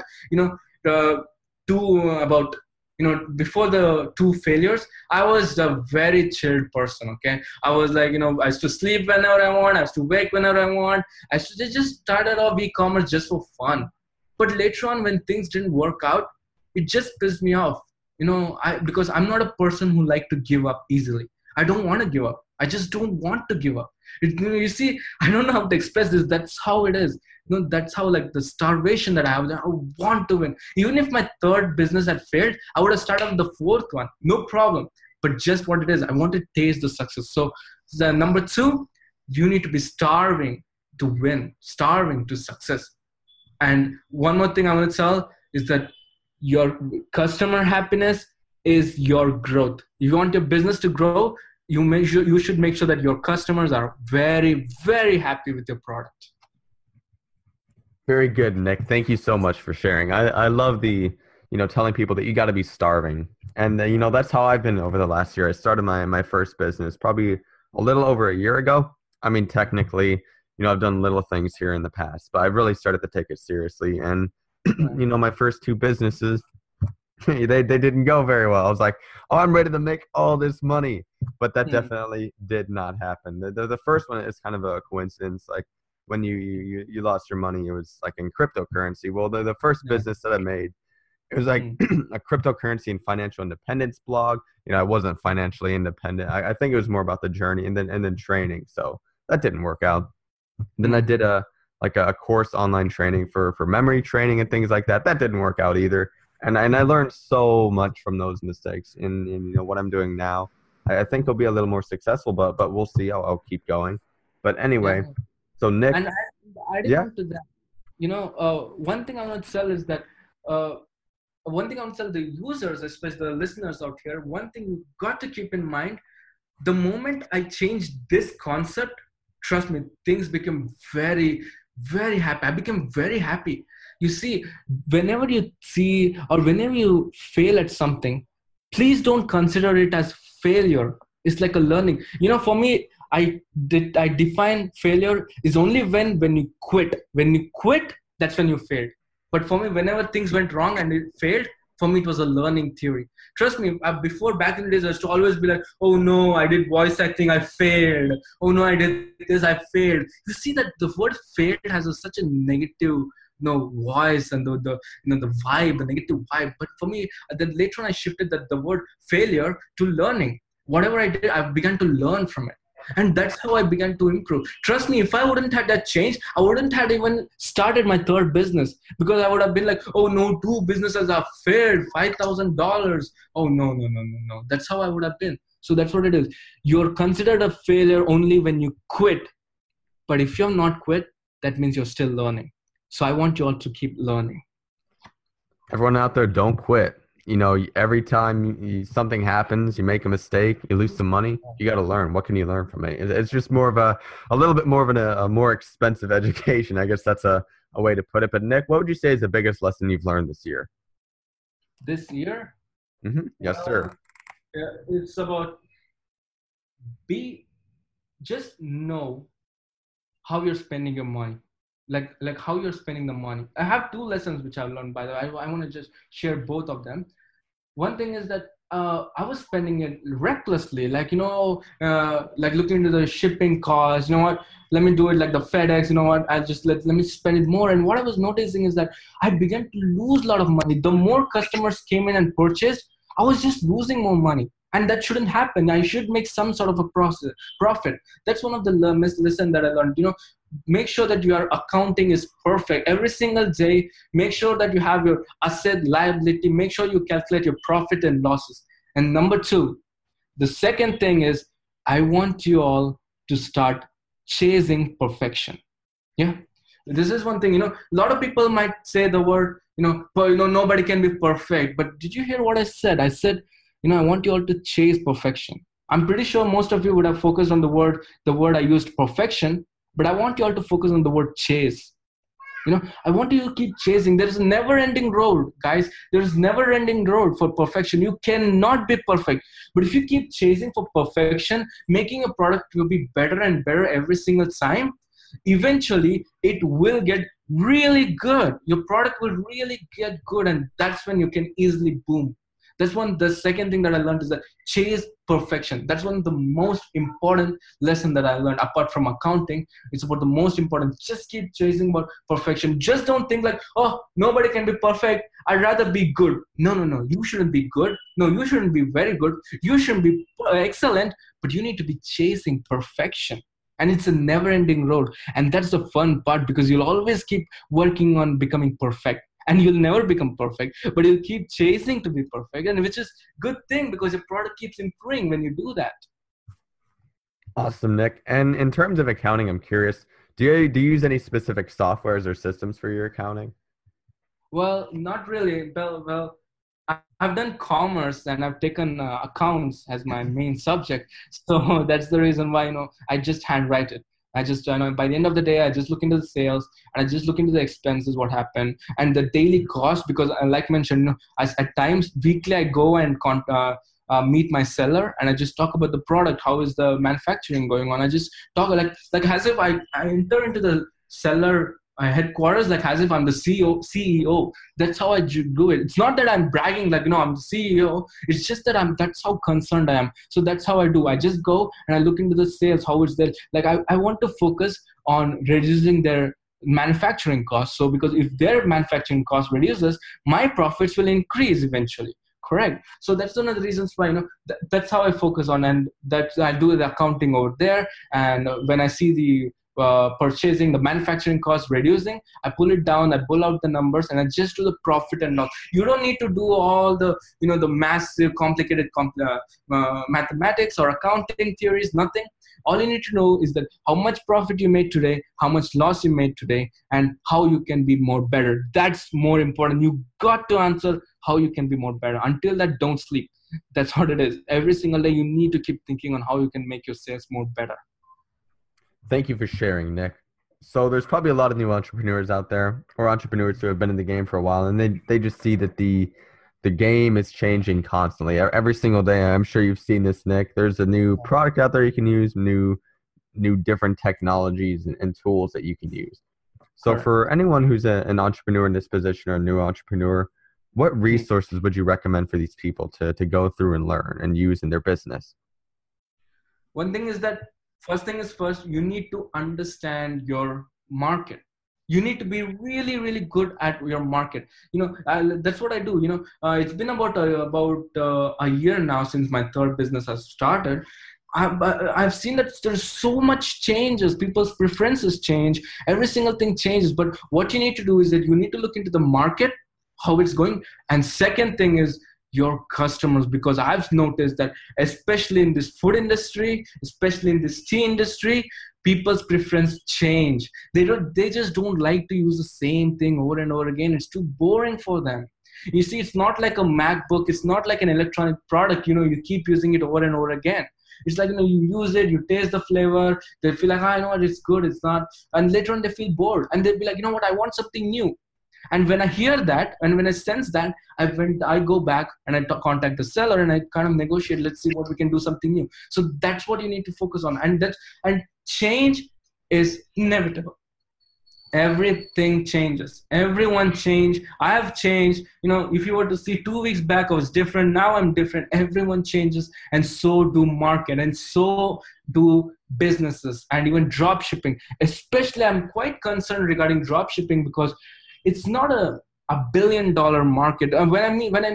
Before the two failures, I was a very chilled person, okay? I was like, I used to sleep whenever I want. I used to wake whenever I want. I used to just started off e-commerce just for fun. But later on, when things didn't work out, it just pissed me off, because I'm not a person who like to give up easily. I don't want to give up. I just don't want to give up. You see, I don't know how to express this. That's how it is. That's how, like, the starvation that I have. I want to win. Even if my third business had failed, I would have started with the fourth one. No problem. But just what it is, I want to taste the success. So the number 2, you need to be starving to win, starving to success. And one more thing I want to tell is that your customer happiness is your growth. If you want your business to grow, you should make sure that your customers are very, very happy with your product. Very good, Nick. Thank you so much for sharing. I love the, telling people that you got to be starving. And, that's how I've been over the last year. I started my first business probably a little over a year ago. I mean, technically, I've done little things here in the past, but I've really started to take it seriously. And, my first 2 businesses, they didn't go very well. I was like, oh, I'm ready to make all this money. But that definitely did not happen. The first one is kind of a coincidence. Like, when you lost your money, it was like in cryptocurrency. Well, the first business that I made, it was like a cryptocurrency and financial independence blog. I wasn't financially independent. I think it was more about the journey and then training. So that didn't work out. Then I did a course online training for memory training and things like that. That didn't work out either. And I learned so much from those mistakes in what I'm doing now. I think it'll be a little more successful, but we'll see. I'll keep going. But anyway, so Nick. And I didn't to that. One thing I want to tell is that one thing I want to tell the users, especially the listeners out here, one thing you got to keep in mind, the moment I changed this concept, trust me, things became very, very happy. I became very happy. You see, whenever you see or whenever you fail at something, please don't consider it as failure. It's like a learning. For me, I define failure is only when you quit. When you quit, that's when you failed. But for me, whenever things went wrong and it failed, for me it was a learning theory. Trust me, before back in the days, I used to always be like, oh no, I did voice acting, I failed. Oh no, I did this, I failed. You see that the word failed has such a negative voice and the vibe, the negative vibe. But for me, then later on I shifted the word failure to learning. Whatever I did, I began to learn from it. And that's how I began to improve. Trust me, if I wouldn't have that change, I wouldn't have even started my third business, because I would have been like, oh no, 2 businesses have failed, $5,000. Oh no. That's how I would have been. So that's what it is. You're considered a failure only when you quit. But if you're not quit, that means you're still learning. So I want you all to keep learning. Everyone out there, don't quit. Every time something happens, you make a mistake, you lose some money, you got to learn. What can you learn from it? It's just more of a little bit more of a more expensive education. I guess that's a way to put it. But Nick, what would you say is the biggest lesson you've learned this year? This year? Mm-hmm. Yes, sir. It's about just know how you're spending your money. Like how you're spending the money. I have 2 lessons which I've learned, by the way. I want to just share both of them. One thing is that I was spending it recklessly, like looking into the shipping costs. You know what? Let me do it like the FedEx. You know what? I'll just let me spend it more. And what I was noticing is that I began to lose a lot of money. The more customers came in and purchased, I was just losing more money. And that shouldn't happen. I should make some sort of a profit. That's one of the lesson that I learned. Make sure that your accounting is perfect every single day. Make sure that you have your asset, liability. Make sure you calculate your profit and losses. And number 2, the second thing is, I want you all to start chasing perfection. Yeah. This is one thing, a lot of people might say the word, nobody can be perfect. But did you hear what I said? I said, I want you all to chase perfection. I'm pretty sure most of you would have focused on the word I used, perfection, but I want you all to focus on the word chase. I want you to keep chasing. There is a never-ending road, guys. There is never-ending road for perfection. You cannot be perfect. But if you keep chasing for perfection, making a product to be better and better every single time, eventually it will get really good. Your product will really get good, and that's when you can easily boom. The second thing that I learned is that chase perfection. That's one of the most important lesson that I learned apart from accounting. It's about the most important. Just keep chasing about perfection. Just don't think like, oh, nobody can be perfect. I'd rather be good. No. You shouldn't be good. No, you shouldn't be very good. You shouldn't be excellent, but you need to be chasing perfection. And it's a never-ending road. And that's the fun part, because you'll always keep working on becoming perfect. And you'll never become perfect, but you'll keep chasing to be perfect, and which is good thing, because your product keeps improving when you do that. Awesome, Nick. And in terms of accounting, I'm curious, do you use any specific softwares or systems for your accounting? Well, not really. Well, I've done commerce and I've taken accounts as my main subject. So that's the reason why, I just handwrite it. I just, by the end of the day, I just look into the sales and I just look into the expenses, what happened, and the daily cost, because like mentioned, at times weekly, I go and meet my seller and I just talk about the product. How is the manufacturing going on? I just talk like as if I enter into the seller headquarters, like as if I'm the CEO. That's how I do it. It's not that I'm bragging like, I'm the CEO. It's just that that's how concerned I am. So that's how I do. I just go and I look into the sales, how it's there. Like I want to focus on reducing their manufacturing costs. So because if their manufacturing cost reduces, my profits will increase eventually. Correct. So that's one of the reasons why, that's how I focus on, and that I do the accounting over there. And when I see the purchasing, the manufacturing cost reducing, I pull it down, I pull out the numbers, and I just do the profit and loss. You don't need to do all the the massive complicated mathematics or accounting theories, nothing. All you need to know is that how much profit you made today, how much loss you made today, and how you can be more better. That's more important. You got to answer how you can be more better. Until that, don't sleep. That's what it is. Every single day you need to keep thinking on how you can make your sales more better. Thank you for sharing, Nick. So there's probably a lot of new entrepreneurs out there, or entrepreneurs who have been in the game for a while, and they just see that the game is changing constantly. Every single day, I'm sure you've seen this, Nick. There's a new product out there you can use, new new different technologies and tools that you can use. So Correct. for anyone who's an entrepreneur in this position or a new entrepreneur, what resources would you recommend for these people to go through and learn and use in their business? One thing is that first thing is first, you need to understand your market. You need to be really, really good at your market. That's what I do. It's been about a year now since my third business has started. I've seen that there's so much changes. People's preferences change. Every single thing changes. But what you need to do is that you need to look into the market, how it's going. And second thing is your customers, because I've noticed that especially in this food industry, especially in this tea industry, people's preference change. They just don't like to use the same thing over and over again. It's too boring for them. You see, it's not like a MacBook. It's not like an electronic product. You keep using it over and over again. It's like, you use it, you taste the flavor, they feel like, I know what, it's good, it's not. And later on they feel bored and they'll be like, you know what, I want something new. And when I hear that, and when I sense that, I go back and I contact the seller and I kind of negotiate, let's see what we can do something new. So that's what you need to focus on. And change is inevitable. Everything changes. Everyone change. I have changed. If you were to see 2 weeks back, I was different. Now I'm different. Everyone changes, and so do market, and so do businesses, and even drop shipping. Especially, I'm quite concerned regarding drop shipping because it's not a billion-dollar market. When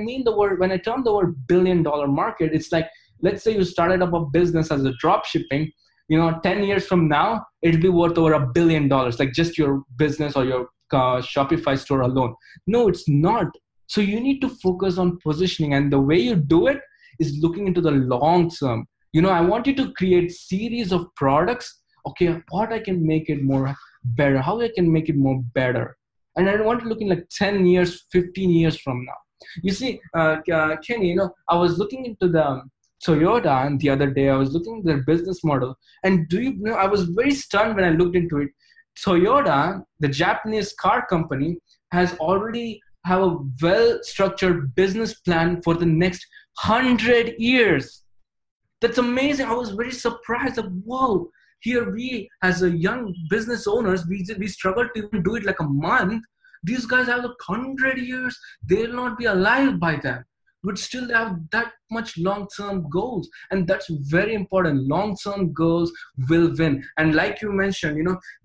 I term the word billion-dollar market, it's like, let's say you started up a business as a drop shipping. 10 years from now, it'll be worth over $1 billion, like just your business or your Shopify store alone. No, it's not. So you need to focus on positioning. And the way you do it is looking into the long term. I want you to create series of products. Okay, what I can make it more better, how I can make it more better. And I want to look in like 10 years, 15 years from now. You see, Kenny, I was looking into the Toyota, and the other day I was looking at their business model, and I was very stunned when I looked into it. Toyota, the Japanese car company, has already have a well-structured business plan for the next 100 years. That's amazing. I was very surprised that, whoa, here we as a young business owners, we struggle to even do it like a month. These guys have 100 years. They'll not be alive by then. Would still have that much long-term goals, and that's very important. Long-term goals will win. And like you mentioned,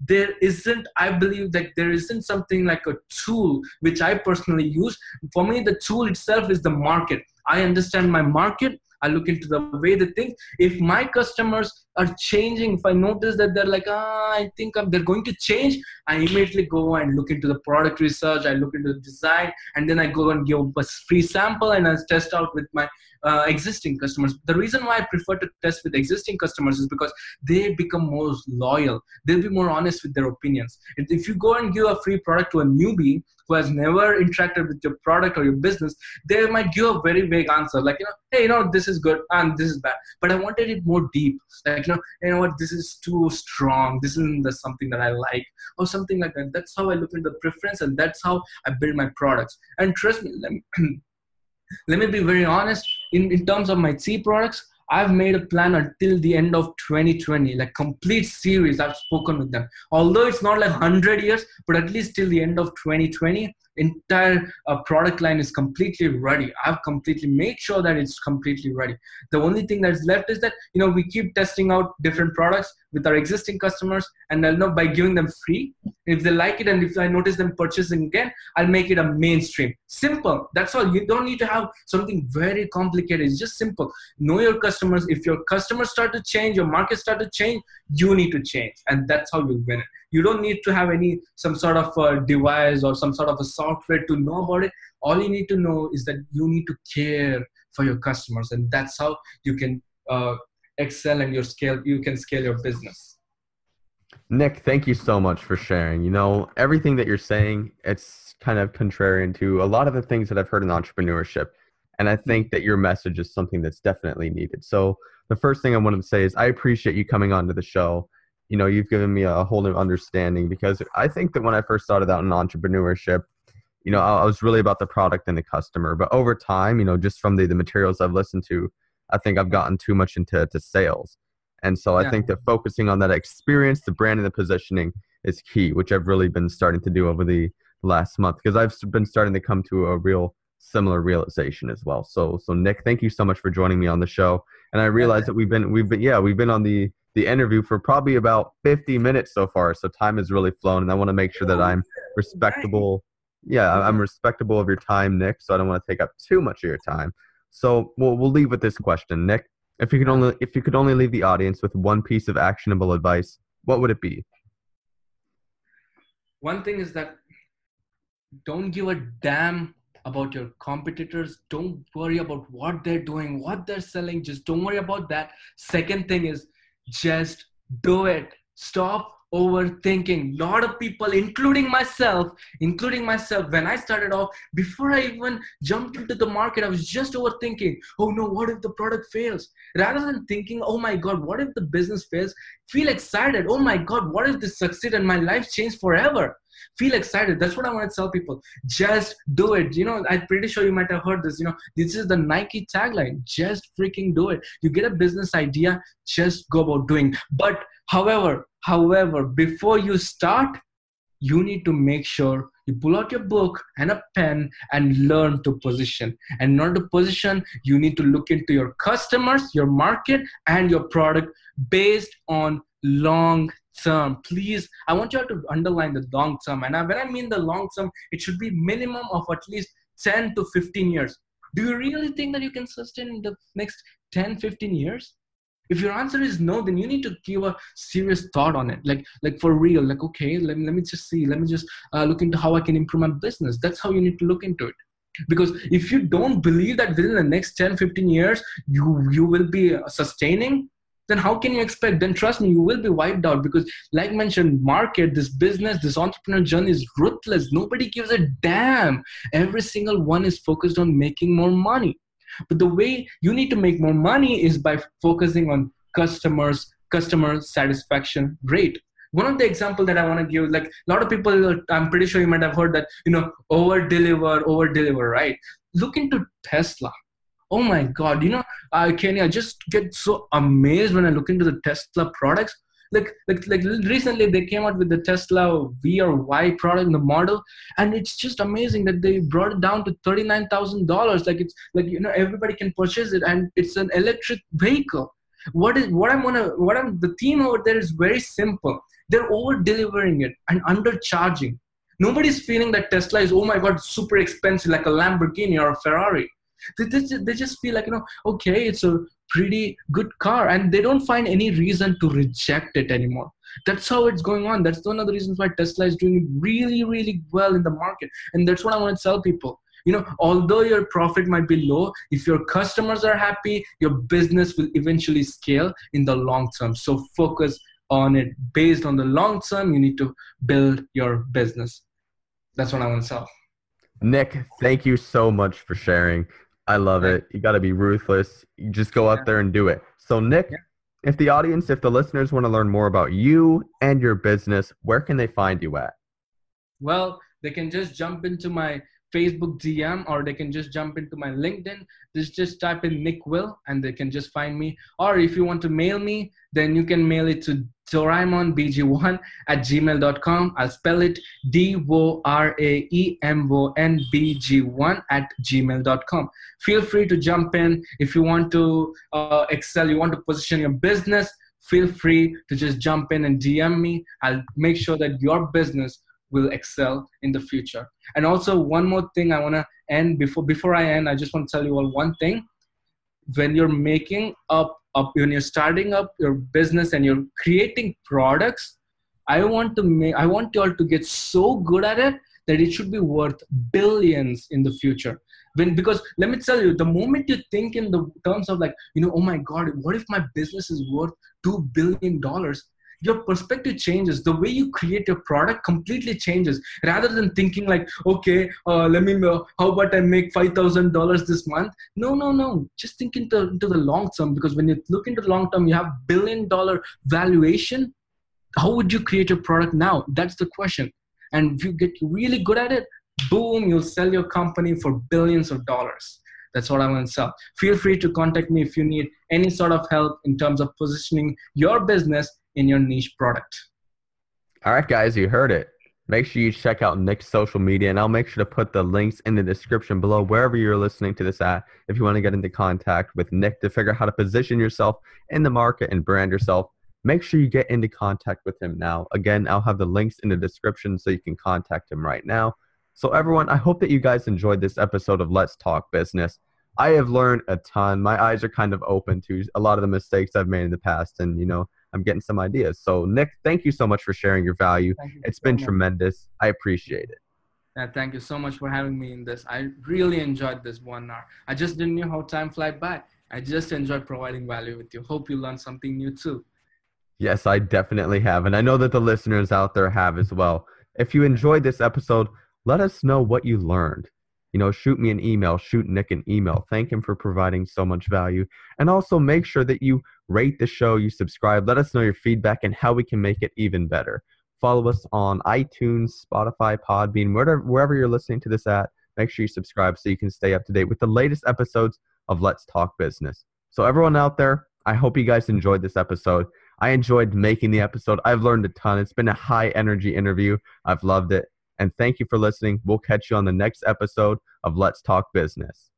I believe that there isn't something like a tool which I personally use. For me, the tool itself is the market. I understand my market. I look into the way they think. If my customers are changing, if I notice that they're like, I think they're going to change, I immediately go and look into the product research. I look into the design, and then I go and give a free sample and I test out with my existing customers. The reason why I prefer to test with existing customers is because they become more loyal. They'll be more honest with their opinions. If you go and give a free product to a newbie who has never interacted with your product or your business, they might give a very vague answer like, hey, this is good and this is bad. But I wanted it more deep. Like, what, this is too strong. This isn't something that I like, or something like that. That's how I look into the preference, and that's how I build my products. And trust me, let me be very honest. In terms of my tea products, I've made a plan until the end of 2020, like complete series. I've spoken with them. Although it's not like 100 years, but at least till the end of 2020, entire product line is completely ready. I've completely made sure that it's completely ready. The only thing that's left is that, we keep testing out different products with our existing customers, and I'll know by giving them free. If they like it, and if I notice them purchasing again, I'll make it a mainstream. Simple. That's all. You don't need to have something very complicated. It's just simple. Know your customers. If your customers start to change, your market start to change, you need to change, and that's how you'll win it. You don't need to have some sort of a device or some sort of a software to know about it. All you need to know is that you need to care for your customers, and that's how you can excel and you can scale your business. Nick, thank you so much for sharing. Everything that you're saying, it's kind of contrarian to a lot of the things that I've heard in entrepreneurship. And I think that your message is something that's definitely needed. So the first thing I wanted to say is I appreciate you coming onto the show. You've given me a whole new understanding, because I think that when I first started out in entrepreneurship, I was really about the product and the customer. But over time, just from the materials I've listened to, I think I've gotten too much into sales. And so I Yeah. think that focusing on that experience, the brand and the positioning is key, which I've really been starting to do over the last month because I've been starting to come to a real similar realization as well. So Nick, thank you so much for joining me on the show. And I realize that we've been on the interview for probably about 50 minutes so far. So time has really flown, and I want to make sure that I'm respectable. Yeah, I'm respectable of your time, Nick. So I don't want to take up too much of your time. So we'll leave with this question, Nick. If you could only leave the audience with one piece of actionable advice, what would it be? One thing is that don't give a damn about your competitors. Don't worry about what they're doing, what they're selling. Just don't worry about that. Second thing is just do it. Stop overthinking. A lot of people, including myself, when I started off, before I even jumped into the market, I was just overthinking. Oh no, what if the product fails? Rather than thinking, oh my God, what if the business fails? Feel excited. Oh my God, what if this succeeds and my life changed forever? Feel excited. That's what I want to tell people. Just do it. I'm pretty sure you might have heard this. This is the Nike tagline. Just freaking do it. You get a business idea, just go about doing. But however, before you start, you need to make sure you pull out your book and a pen and learn to position. And in order to position, you need to look into your customers, your market, and your product based on long term. Please, I want you all to underline the long term. And when I mean the long term, it should be minimum of at least 10 to 15 years. Do you really think that you can sustain in the next 10, 15 years? If your answer is no, then you need to give a serious thought on it. Like for real, like, okay, let me just look into how I can improve my business. That's how you need to look into it. Because if you don't believe that within the next 10, 15 years, you will be sustaining, then how can you expect? Then trust me, you will be wiped out. Because like mentioned, market, this business, this entrepreneur journey is ruthless. Nobody gives a damn. Every single one is focused on making more money. But the way you need to make more money is by focusing on customer satisfaction rate. One of the examples that I want to give, like a lot of people, I'm pretty sure you might have heard that, over deliver, right? Look into Tesla. Oh my God, Kenny, I just get so amazed when I look into the Tesla products. Like recently they came out with the Tesla V or Y product, the model, and it's just amazing that they brought it down to $39,000. Like it's like everybody can purchase it, and it's an electric vehicle. The theme over there is very simple. They're over delivering it and undercharging. Nobody's feeling that Tesla is, oh my God, super expensive like a Lamborghini or a Ferrari. They just feel like, okay, it's a pretty good car, and they don't find any reason to reject it anymore. That's how it's going on. That's one of the reasons why Tesla is doing really, really well in the market. And that's what I want to tell people. Although your profit might be low, if your customers are happy, your business will eventually scale in the long term. So focus on it. Based on the long term, you need to build your business. That's what I want to tell. Nick, thank you so much for sharing. I love it. You got to be ruthless. You just go out there and do it. So Nick, if the listeners want to learn more about you and your business, where can they find you at? Well, they can just jump into my Facebook DM, or they can just jump into my LinkedIn. Just type in Nick Will and they can just find me. Or if you want to mail me, then you can mail it to DoraemonBG1@gmail.com. I'll spell it DoraemonBG1@gmail.com. Feel free to jump in. If you want to excel, you want to position your business, feel free to just jump in and DM me. I'll make sure that your business will excel in the future. And also one more thing I want to end before I end, I just want to tell you all one thing. When you're when you're starting up your business and you're creating products, I want you all to get so good at it that it should be worth billions in the future. Because let me tell you, the moment you think in the terms of like, oh my God, what if my business is worth $2 billion? Your perspective changes. The way you create your product completely changes. Rather than thinking like, okay, how about I make $5,000 this month? No. Just think into the long term, because when you look into the long term, you have $1 billion valuation. How would you create your product now? That's the question. And if you get really good at it, boom, you'll sell your company for billions of dollars. That's what I'm going to sell. Feel free to contact me if you need any sort of help in terms of positioning your business in your niche product. All right, guys, you heard it. Make sure you check out Nick's social media, and I'll make sure to put the links in the description below wherever you're listening to this at if you want to get into contact with Nick to figure out how to position yourself in the market and brand yourself. Make sure you get into contact with him now. Again, I'll have the links in the description so you can contact him right now. So everyone, I hope that you guys enjoyed this episode of Let's Talk Business. I have learned a ton. My eyes are kind of open to a lot of the mistakes I've made in the past, and I'm getting some ideas. So Nick, thank you so much for sharing your value. It's been tremendous. I appreciate it. Yeah, thank you so much for having me in this. I really enjoyed this 1 hour. I just didn't know how time fly by. I just enjoyed providing value with you. Hope you learned something new too. Yes, I definitely have. And I know that the listeners out there have as well. If you enjoyed this episode, let us know what you learned. Shoot me an email, shoot Nick an email. Thank him for providing so much value. And also make sure that you rate the show, you subscribe. Let us know your feedback and how we can make it even better. Follow us on iTunes, Spotify, Podbean, wherever you're listening to this at. Make sure you subscribe so you can stay up to date with the latest episodes of Let's Talk Business. So everyone out there, I hope you guys enjoyed this episode. I enjoyed making the episode. I've learned a ton. It's been a high energy interview. I've loved it. And thank you for listening. We'll catch you on the next episode of Let's Talk Business.